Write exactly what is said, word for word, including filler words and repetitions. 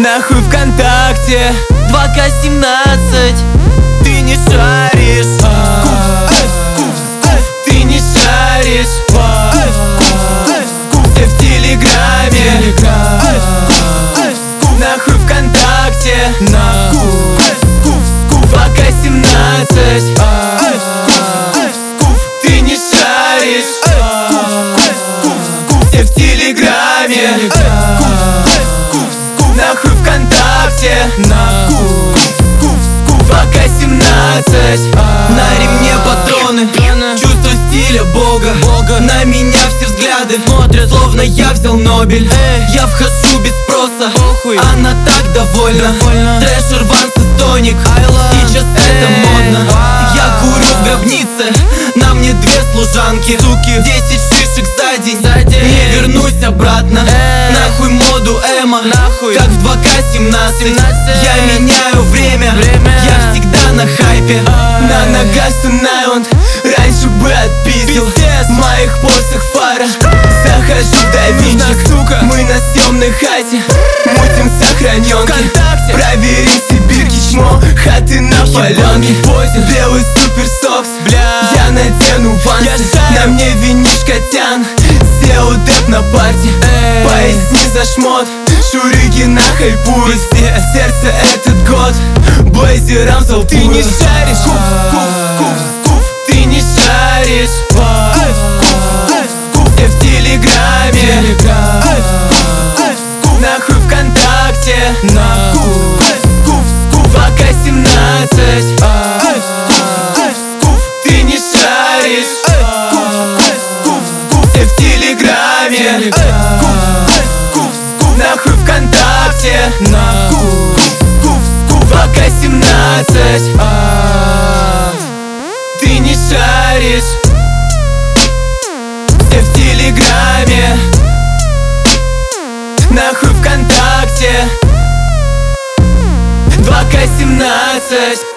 Нахуй ВКонтакте два ка семнадцать. Ты не шаришь, ты не шаришь. Все в Телеграме, нахуй ВКонтакте два ка семнадцать. Ты не шаришь, все в Телеграме, нахуй ВКонтакте два ка семнадцать. На ремне патроны, чувство стиля Бога. На меня все взгляды смотрят, словно я взял Нобель. Я вхожу без спроса, она так довольна. Трэш, Урбан, Тоник, сейчас это модно. Я курю в гробнице, на мне две служанки, суки. Десять шишек за день, не вернусь обратно. Нахуй моду эмо, как в два ка семнадцать. Я меняю время, я всегда на хайпе. На ногах Сунайонд, раньше бы отпиздил. В моих порсах фара, захожу в давинчик. Мы на съемной хате, мутим сохраненки. Проверим Сибирки, чмо, хаты на паленке. Белый супер сокс, я надену вансы. На мне винишка тян, сел деп на парте. Поясни за шмот, шурики на хайпуют. Сердце этот год, блейзером залпуют. Ты не шаришь, куф, куф, куф, куф. Ты не шаришь, все в Телеграме, нахуй ВКонтакте два ка семнадцать. Ты не шаришь, все в Телеграме, нахуй ВКонтакте два ка семнадцать. Ты не шаришь, все в Телеграме, нахуй ВКонтакте два ка семнадцать.